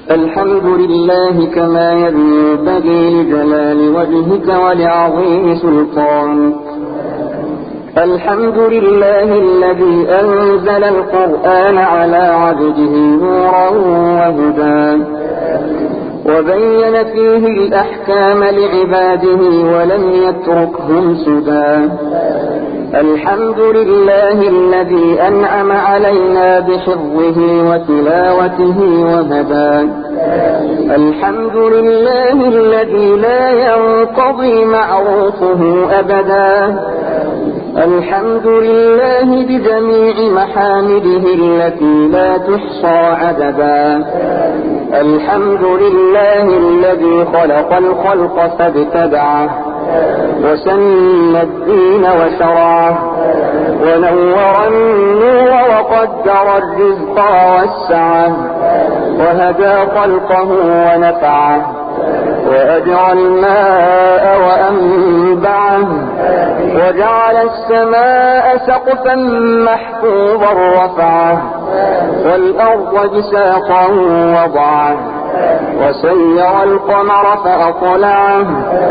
الحمد لله كما ينبغي لجلال وجهك ولعظيم سلطانك. الحمد لله الذي أنزل القرآن على عبده نورا وهدى وبين فيه الأحكام لعباده ولم يتركهم سدى. الحمد لله الذي أنعم علينا بحفظه وتلاوته وهدى. الحمد لله الذي لا ينقضي معروفه أبدا. الحمد لله بجميع محامده التي لا تحصى عددا. الحمد لله الذي خلق الخلق فابتدعه وسن الدين وشرعه ونور النور وقدر الرزق ووسعه وهدى خلقه ونفعه وأجرى الماء وأنبعه وجعل السماء سقفا محفوظا رفعه والأرض بساطا وضعه وسير القمر فأطلعه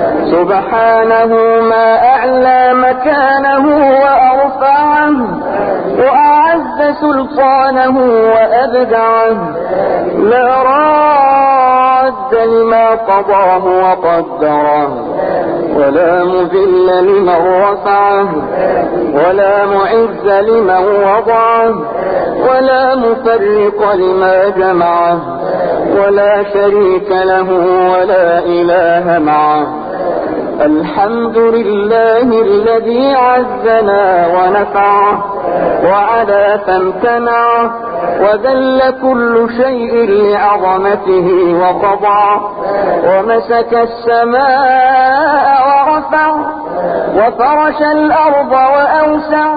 سبحانه ما أعلى مكانه وأرفعه وأعز سلطانه وأبدعه لا راد لما قضاه وقدره ولا مذل لمن رفعه ولا معز لمن وضعه ولا مفرق لما جمعه ولا شريك له ولا إله معه. الحمد لله الذي عزنا ونفعه وعلا فامتنعه وذل كل شيء لعظمته وخضع ومسك السماء ورفع وفرش الأرض وأوسع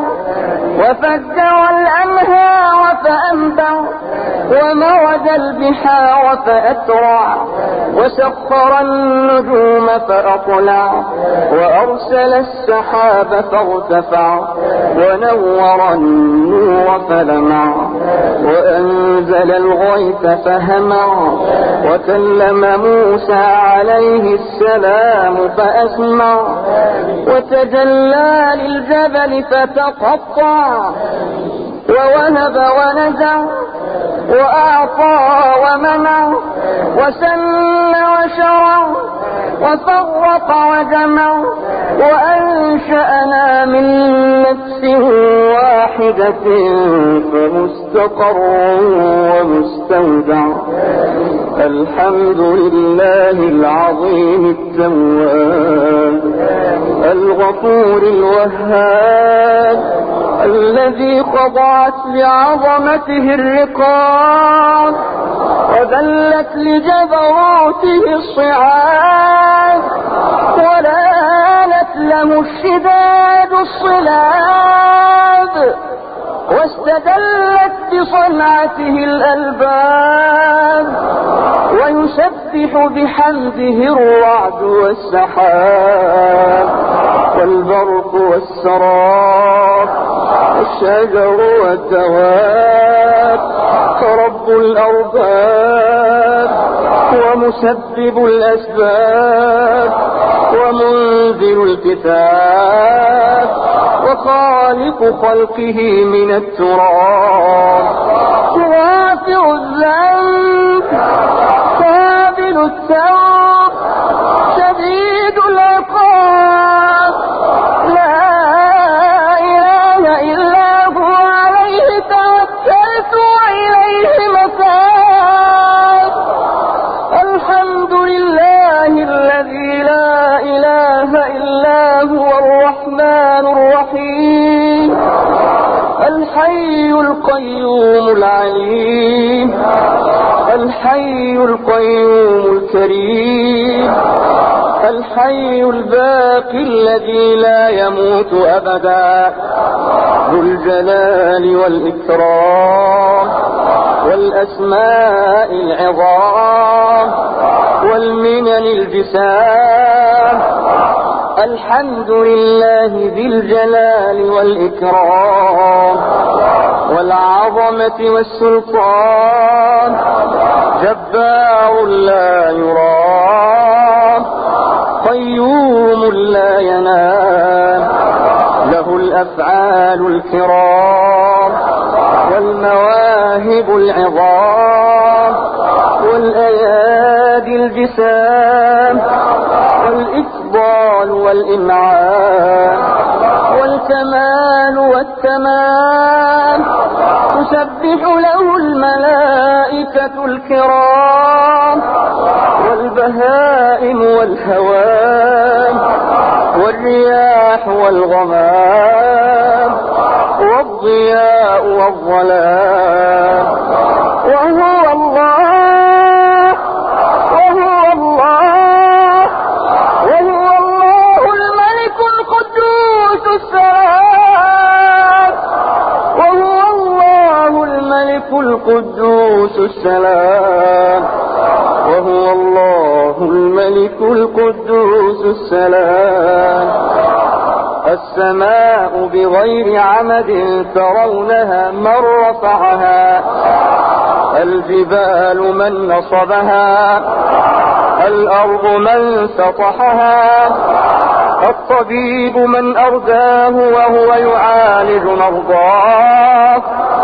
وفجر الأنهار فأنبع ومرج البحار فأترع وسخر النجوم فأطلع وأرسل السحاب فارتفع ونور النور فلمع وأنزل الغيث فهمع وكلم موسى عليه السلام فأسمع وتجلى للجبل فتقطع ووهب ونزع وأعطى ومنع وسن وشرع وفرق وجمع وأنشأنا من نفس واحدة فمستقر ومستودع. الحمد لله العظيم التواب الغفور الوهاب الذي خضعت لعظمته الرقاب وذلت لجبروته الصعاب ولانت له الشداد الصلاب واستدلت بصنعته الألباب ويسبح بحمده الرعد والسحاب والبرق والسراب الشجر والدواب رب الأرباب ومسبب الأسباب ومنزل الكتاب وخالق خلقه من التراب غافر الذنب قابل التوب شديد العقاب لا إله إلا هو عليه توكلت وإليه متاب. الحمد لله الذي لا إله إلا هو الرحمن الرحيم الحي القيوم العليم الحي القيوم الكريم الحي الباقي الذي لا يموت أبدا ذو الجلال والإكرام والأسماء العظام والمنن الجسام الحمد لله ذي الجلال والإكرام والعظمة والسلطان، جبار لا يرام، قيوم لا ينام، له الأفعال الكرام والمواهب العظام والأيادي الجسام والإفضال والإنعام والكمال والتمام، تسبح له الملائكة الكرام والبهائم والهوام والرياح والغمام والضياء والظلام. وهو الله وهو الله وهو الله الملك القدوس السلام، وهو الله الملك القدوس السلام، وهو الله الملك القدوس السلام. السماء بغير عمد ترونها من رفعها، الجبال من نصبها، الأرض من سطحها، الطبيب من أرداه وهو يعالج مرضاه،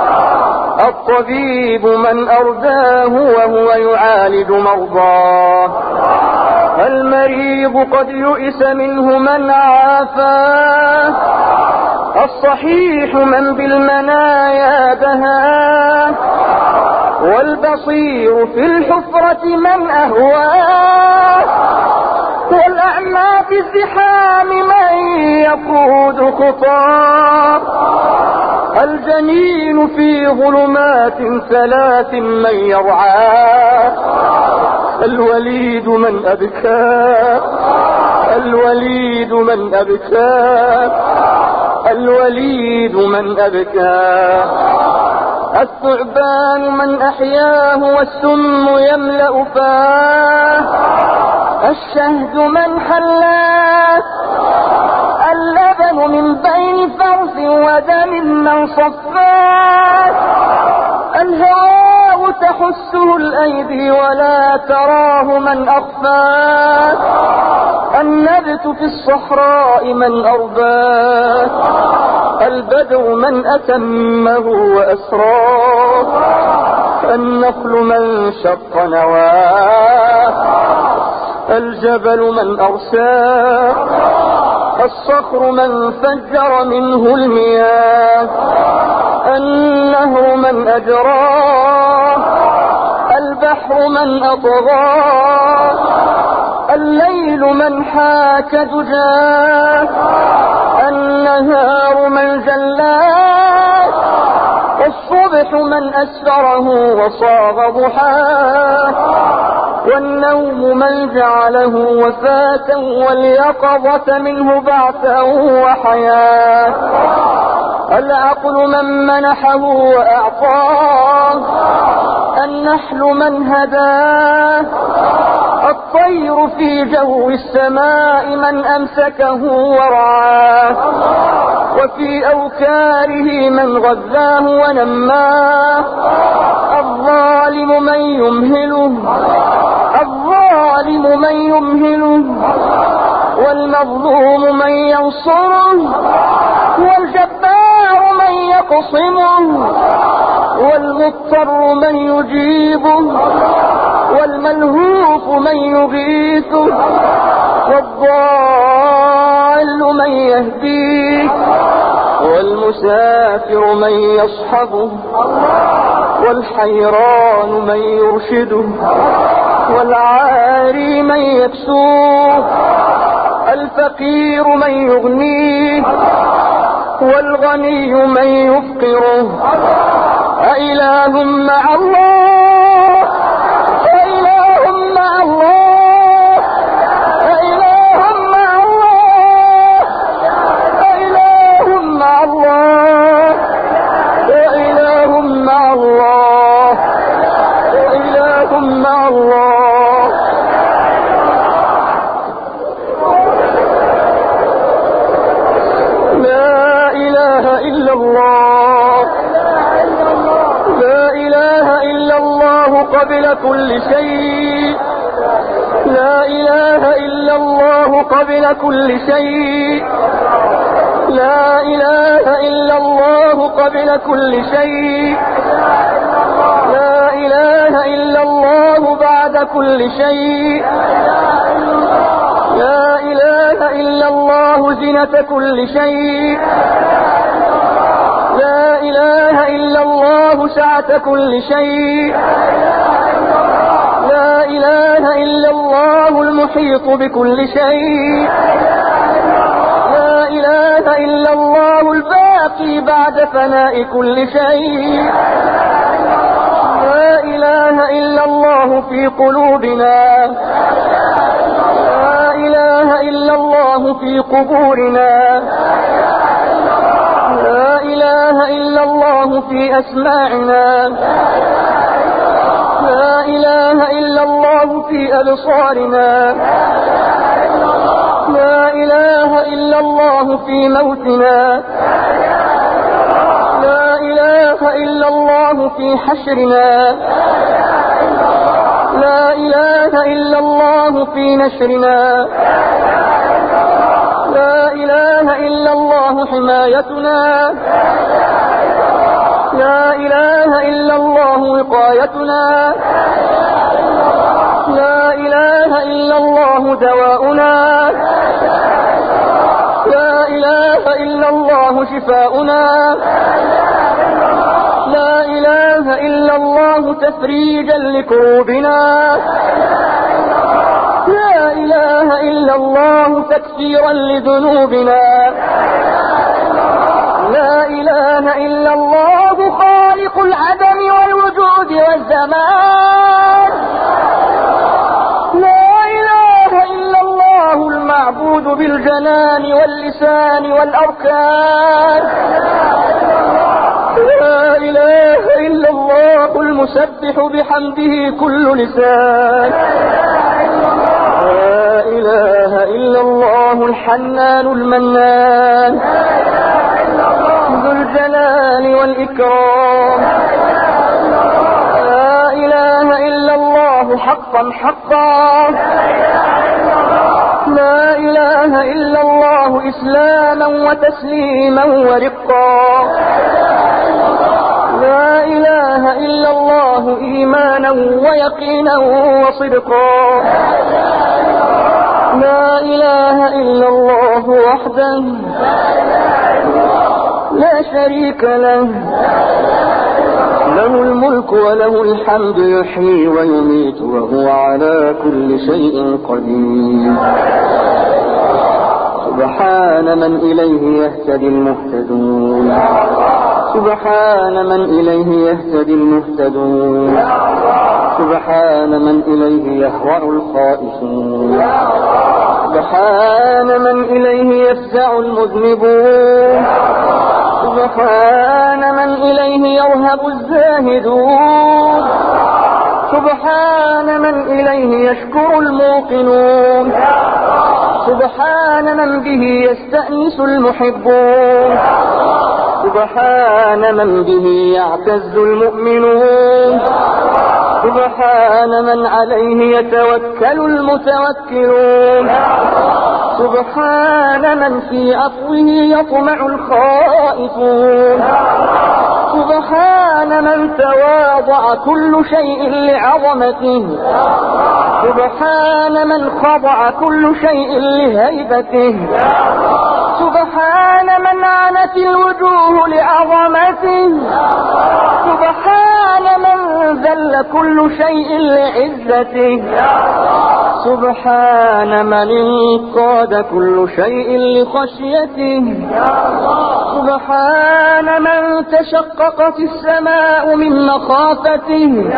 الطبيب من أرداه وهو يعالج مرضاه، المريض قد يئس منه من عافاه، الصحيح من بالمنايا دهاه، والبصير في الحفرة من أهواه، والأعمى في الزحام من يقود خطاه، الجنين في ظلمات ثلاث من يرعاه، الوليد من أبكاه، الوليد من أبكاه، الوليد من أبكاه، الثعبان من أحياه والسم يملأ فاه، الشهد من حلاه، اللبن من بين فرث ودم من صفاه، الهواء تحسه الأيدي ولا تراه من أخفاه، النبت في الصحراء من أرباه، البدر من أتمه وأسراه، النخل من شق نواه، الجبل من أرساه، الصخر من فجر منه المياه، النهر من أجراه، البحر من أطغاه، الليل من حاك دجاه، النهار من جلاه، الصبح من أسفره وصاغ ضحاه، والنوم من جعله وفاة واليقظة منه بعثا وحياة، العقل من منحه وأعطاه، النحل من هداه، الطير في جو السماء من أمسكه ورعاه، وفي أوكاره من غذاه ونماه، الظالم من يمهله، الظالم من يمهله، والمظلوم من ينصره، والجبار من يقصمه، والمضطر من يجيبه، والملهوف من يغيثه، والضال من يهديه، والمسافر من يصحبه، والحيران من يرشده، والعاري من يكسوه، الفقير من يغنيه، والغني من يفقره. أإله مع الله، أإله مع الله، أإله مع الله، أإله مع الله، أإله مع الله، أإله مع الله. الله قبل كل شيء، لا إله إلا الله قبل كل شيء، لا إله إلا الله قبل كل شيء، لا إله إلا الله بعد كل شيء، لا إله إلا الله زنة كل شيء، لا إله إلا الله سعة كل شيء، لا إله إلا الله المحيط بكل شيء، لا إله إلا الله الباقي بعد فناء كل شيء، لا إله إلا الله في قلوبنا، لا إله إلا الله في قبورنا، لا إله إلا الله في أسماعنا، لا إله إلا الله في أبصارنا، لا إله إلا الله في موتنا، لا إله إلا الله في حشرنا، لا إله إلا الله في نشرنا، لا إله إلا الله حمايتنا، لا إله إلا الله وقايتنا، لا إله إلا الله دواؤنا، لا إله إلا الله شفاؤنا، لا إله إلا الله تفريجا لكروبنا، لا إله إلا الله تكفيرا لذنوبنا، لا إله إلا الله خالق العدم والوجود والزمان، لا إله إلا الله المعبود بالجنان واللسان والأركان، لا إله إلا الله المسبح بحمده كل لسان، لا إله إلا الله الحنان المنان ذو الجلال والإكرام، لا إله إلا الله حقا حقا، لا إله إلا الله إسلاما وتسليما ورقا، لا إله إلا الله إيمانا ويقينا وصدقا، لا إله إلا الله وحده لا شريك له، له الملك وله الحمد يحيي ويميت وهو على كل شيء قدير. سبحان من إليه يهتدي المهتدون، سبحان من إليه يهتدي المهتدون، سبحان من إليه يهوأ الخائفون، سبحان من إليه يفزع المذنبون، سبحان من إليه يرهب الزاهدون، سبحان من إليه يشكر الموقنون، سبحان من به يستأنس المحبون، سبحان من به يعتز المؤمنون، سبحان من عليه يتوكل المتوكلون، سبحان من في عفوه يطمع الخائفون، سبحان من تواضع كل شيء لعظمته، سبحان من خضع كل شيء لهيبته، سبحان من عنت الوجوه لعظمته، سبحان من ذل كل شيء لعزته، سبحان من انقاد كل شيء لخشيته، سبحان من تشققت السماء من مخافته،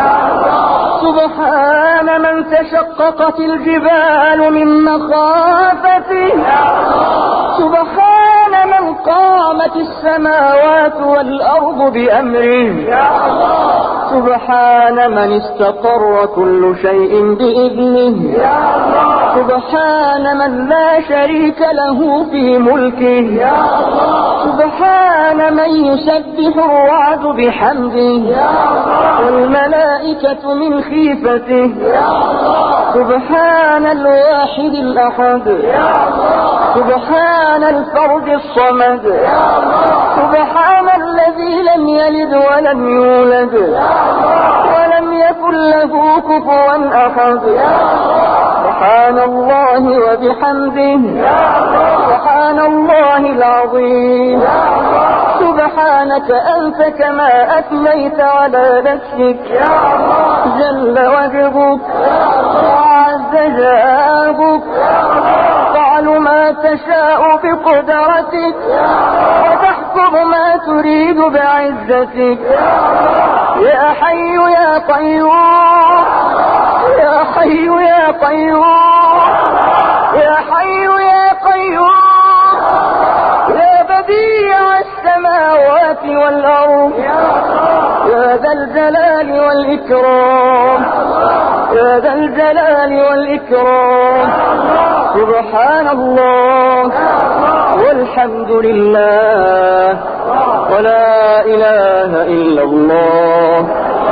سبحان من تشققت الجبال من مخافته، سبحان من قامت السماوات والأرض بأمره، سبحان من استقر كل شيء بإذنه، سبحان من لا شريك له في ملكه، سبحان من يسبح الرعد بحمده والملائكة من خيفته، سبحان الواحد الأحد، سبحان الفرد الصمد، سبحان الذي لم يلد ولم يولد ولم يكن له كفوا أحد. سبحان الله وبحمده، سبحان الله العظيم. سبحانك أنت كما أثنيت على نفسك، جل وجهك وعز جابك، تفعل ما تشاء بقدرتك وتحكم ما تريد بعزتك. يا حي يا قيوم، يا حي يا قيوم، يا حي يا قيوم، يا بديع السماوات والأرض، يا ذا الجلال والإكرام، يا ذا الجلال والإكرام. سبحان الله والحمد لله ولا إله إلا الله.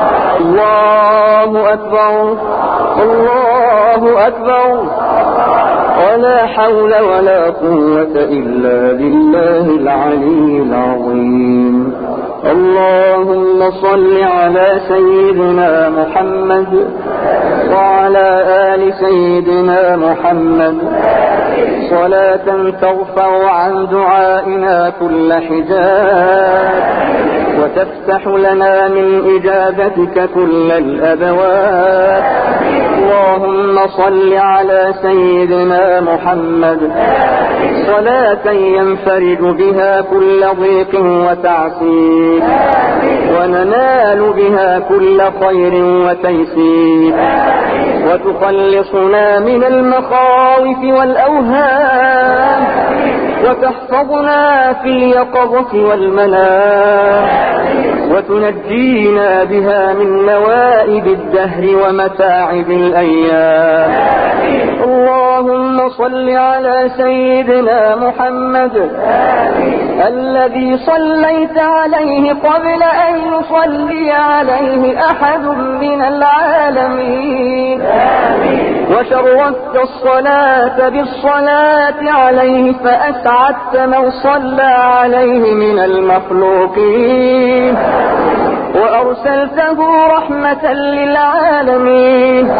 الله أكبر، الله أكبر، ولا حول ولا قوة إلا بالله العلي العظيم. اللهم صل على سيدنا محمد وعلى آل سيدنا محمد صلاة ترفع عن دعائنا كل حجاب وتفتح لنا من إجابتك كل الأبواب. اللهم صل على سيدنا محمد صلاة ينفرج بها كل ضيق وتعسير وننال بها كل خير وتيسير وتخلصنا من المخاوف والأوهام وتحفظنا في اليقظة والمنام وتنجينا بها من نوائب الدهر ومتاعب الأيام. اللهم صل على سيدنا محمد الذي صليت عليه قبل أن يصلي عليه أحد من العالمين وشرفت الصلاة بالصلاة عليه فأسعدت من صلى عليه من المخلوقين وأرسلته رحمة للعالمين.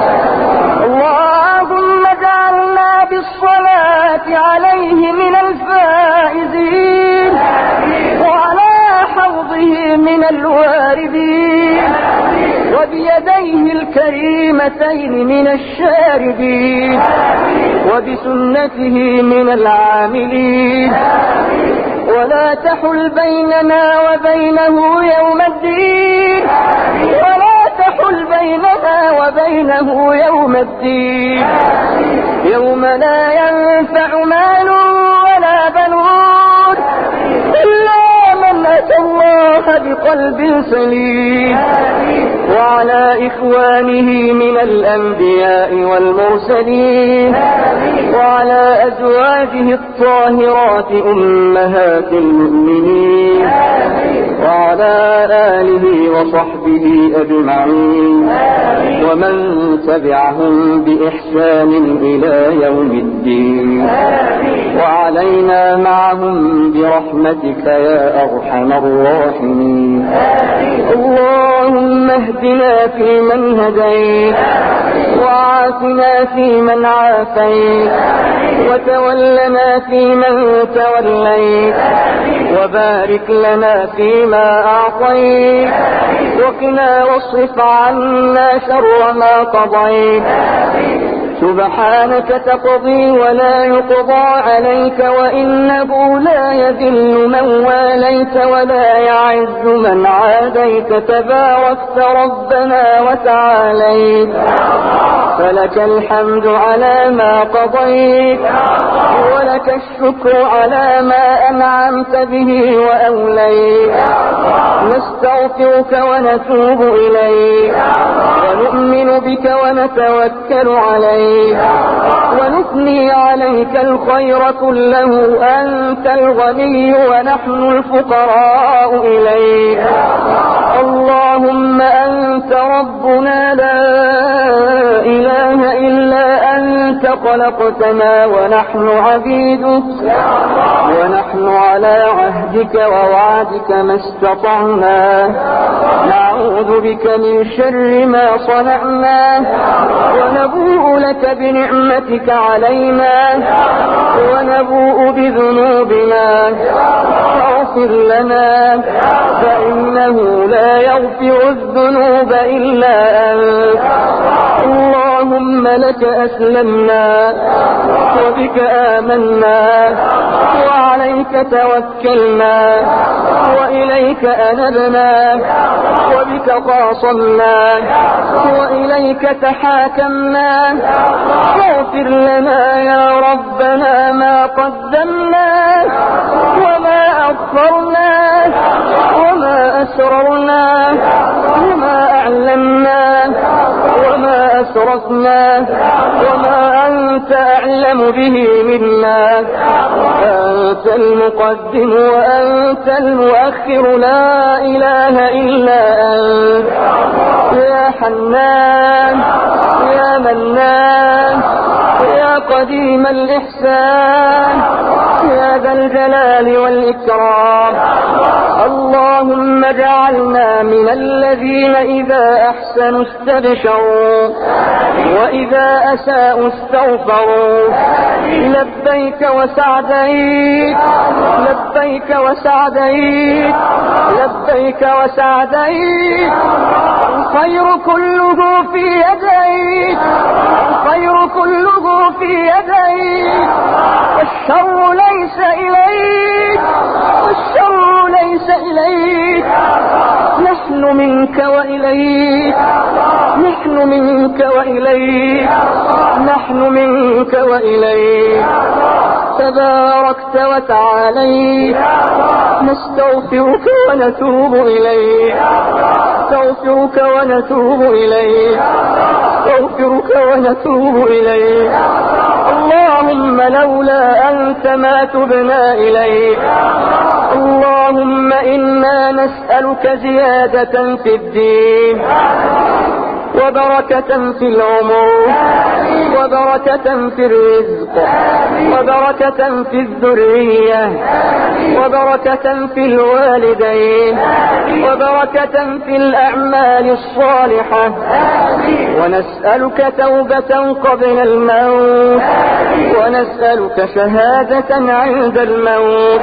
اللهم اجعلنا بالصلاة عليه من الفائزين وعلى حوضه من الواردين وبيديه الكريمتين من الشاربين وبسنته من العاملين. ولا تحل بيننا وبينه يوم الدين، ولا تحل بيننا وبينه يوم الدين، يوم لا ينفع مال ولا بنون إلا من أتى الله بقلب سليم. وعلى إخوانه من الأنبياء والمرسلين وعلى أزواجه الطاهرات أمهات المؤمنين وعلى آله وصحبه أجمعين ومن تبعهم بإحسان إلى يوم الدين وعلينا معهم برحمتك يا أرحم الراحمين. اللهم اهدنا فيمن هديت وعافنا فيمن عافيت وتولنا فيمن توليت وبارك لنا فيما أعطيت وقنا واصرف عنا شر ما قضيت. سبحانك تقضي ولا يقضى عليك وإنه لا يذل من واليت ولا يعز من عاديت تباركت ربنا وتعاليت. فلك الحمد على ما قضيت ولك الشكر على ما أنعمت به وأوليت. نستغفرك ونتوب إليك ونؤمن بك بك ونتوكل عليك ونثني عليك الخير كله. أنت الغني ونحن الفقراء إليك. اللهم أنت ربنا لا إله إلا أنت خلقتنا ونحن عبيدك ونحن على عهدك ووعدك ما استطعنا. نعوذ بك من شر ما صنعنا ونبوء لك بنعمتك علينا ونبوء بذنوبنا فاغفر لنا فإنه لا يغفر الذنوب إلا أنت. اللهم لك أسلمنا وبك آمنا وعليك توكلنا وإليك أنبنا وبك خاصمنا وإليك تحاكمنا. فاغفر لنا يا ربنا ما قدمنا وما أخرنا وما أسررنا وما أعلنا وما أسرفنا وما أنت أعلم به منا. أنت المقدم وأنت المؤخر لا إله إلا أنت. يا حنان يا منان يا قديم الإحسان يا ذا الجلال والإكرام. اللهم اجعلنا من الذين إذا أحسنوا استبشروا وإذا أساءوا استغفروا. لبيك وسعديك لبيك وسعديك لبيك وسعديك. الخير كله في يديك الخير كله في يديك. والشر ليس إليك والشر ليس إليك. نحن منك وإليك نحن منك وإليك نحن منك وإليك. تباركت وتعاليت. نستغفرك ونتوب إليك نستغفرك ونتوب إليك نستغفرك ونتوب إليك. اللهم لولا أنت ما تبنا إليك. اللهم إنا نسألك زيادة في الدين وبركة في العمر وبركة في الرزق وبركة في الذرية وبركة في الوالدين وبركة في الأعمال الصالحة. ونسألك توبة قبل الموت ونسألك شهادة عند الموت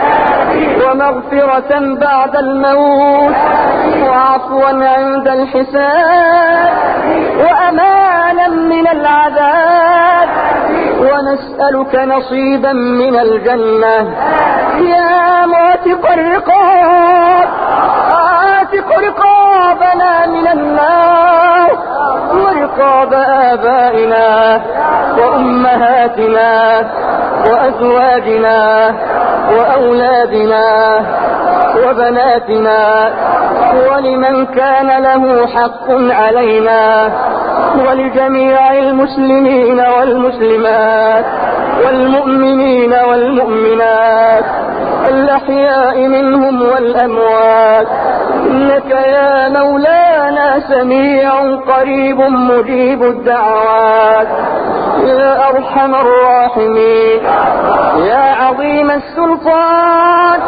ومغفرة بعد الموت وعفوا عند الحساب وأمانا من العذاب. ونسألك نصيبا من الجنة. يا معتق الرقاب اعتق رقابنا من النار ورقاب آبائنا وأمهاتنا وأزواجنا وأولادنا وبناتنا ولمن كان له حق علينا ولجميع المسلمين والمسلمات والمؤمنين والمؤمنات الأحياء منهم والأموات. إنك يا مولانا سميع قريب مجيب الدعوات. يا أرحم الراحمين يا عظيم السلطان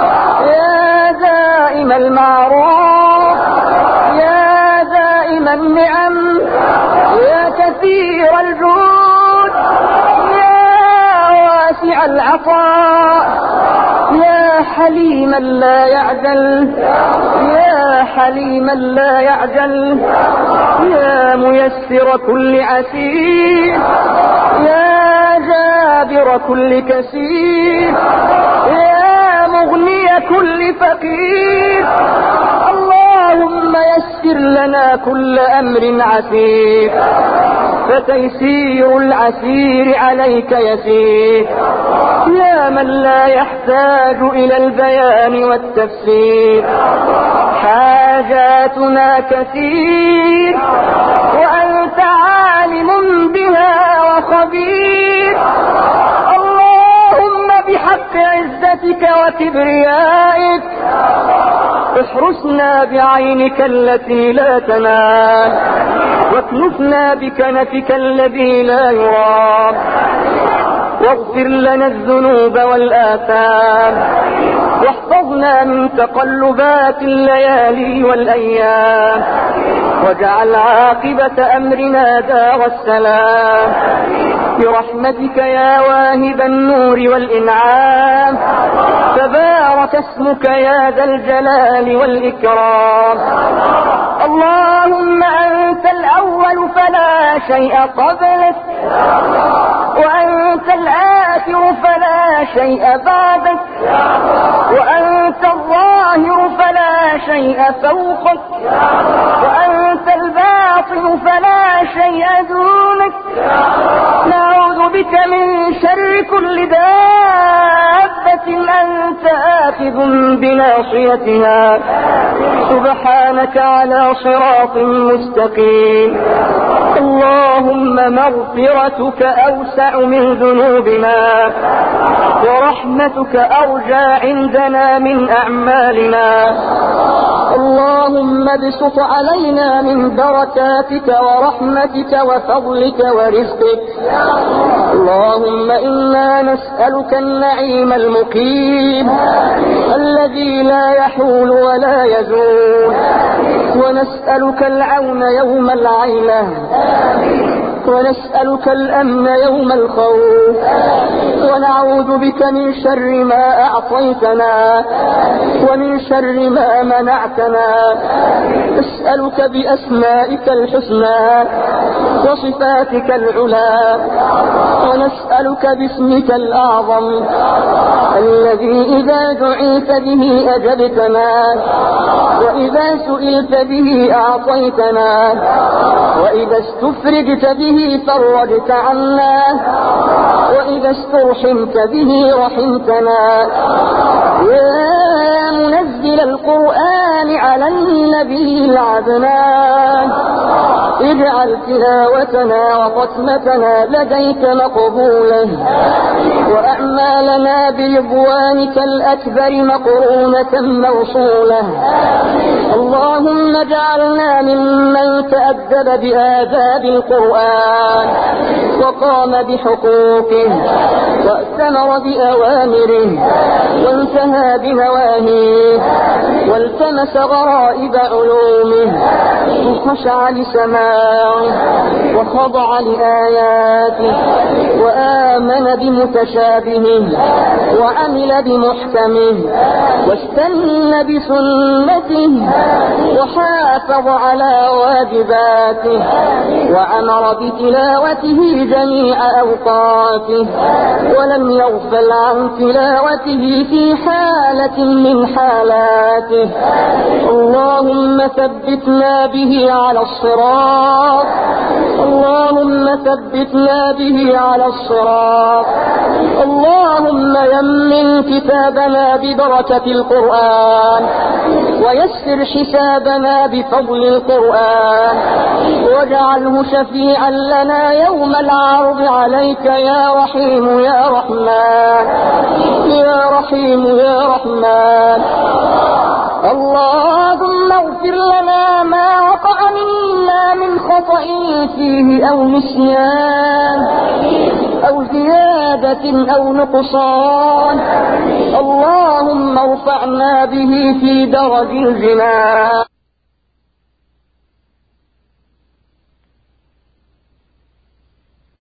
يا دائم المعروف يا دائم النعم يا كثير الجود يا واسع العطاء يا حليما لا يعجل يا حليما لا يعجل يا ميسر كل عسير يا جابر كل كسير يا مغني كل فقير. اللهم يسر لنا كل أمر عسير فتيسير العسير عليك يسير. يا من لا يحتاج إلى البيان والتفسير حاجاتنا كثير وأنت عزتك وكبريائك احرسنا بعينك التي لا تنام، واكنفنا بكنفك الذي لا يرام، واغفر لنا الذنوب والآثام، واحفظنا من تقلبات الليالي والأيام، واجعل عاقبة أمرنا دار السلام، برحمتك يا واهب النور والإنعام، تبارك اسمك يا ذا الجلال والإكرام. اللهم أنت الأول فلا شيء قبلك، وأنت الآخر فلا شيء بعدك، وأنت الظاهر فلا شيء فوقك، وأنت الباطن فلا شيء دونك. نعوذ بك من شر كل دابة أنت آخذ بناصيتها، سبحانك على صراط مستقيم. اللهم مغفرتك أوسع من ذنوبنا، ورحمتك أرجى عندنا من أعمالنا. اللهم ابسط علينا من بركاتك ورحمتك وفضلك ورزقك. اللهم إنا نسألك النعيم المقيم الذي لا يحول ولا يزول، ونسألك العون يوم العيلة، ونسألك الأمن يوم الخوف، ونعوذ بك من شر ما أعطيتنا ومن شر ما منعتنا. نسألك بأسمائك الحسنى وصفاتك العلى، ونسألك باسمك الأعظم الذي إذا دعيت به أجبتنا، وإذا سئلت به أعطيتنا، وإذا استفرجت به فرجت عنا، وإذا استرحمت به رحمتنا. يا منزل القرآن على النبي العدنان، اجعل تلاوتنا وختمتنا لديك مقبولة، وأعمالنا برضوانك الأكبر مقرونة موصولة. اللهم اجعلنا ممن تأدب بآداب القرآن، وقام بحقوقه، وأتمر بأوامره، وانتهى بنواهيه، والتمس غرائب علومه، وخشع لسماعه، وخضع لآياته، وآمن بمتشابهه، وعمل بمحكمه، واستنى بسنته، وحافظ على واجباته، وأمر بتلاوته جميع أوقاته، ولم يغفل عن تلاوته في حالة من حالاته. اللهم ثبتنا به على الصراط، اللهم ثبتنا به على الصراط. اللهم يمن كتابنا ببركة القرآن، ويسر حسابنا بفضل القرآن، واجعله شفيعا لنا يوم العرض عليك يا رحيم يا رحمن، يا رحيم يا رحمن. اللهم اغفر لنا ما وقع منا من خطأ فيه أو نسيان أو زيادة أو نقصان. اللهم ارفعنا به في درج الجنان.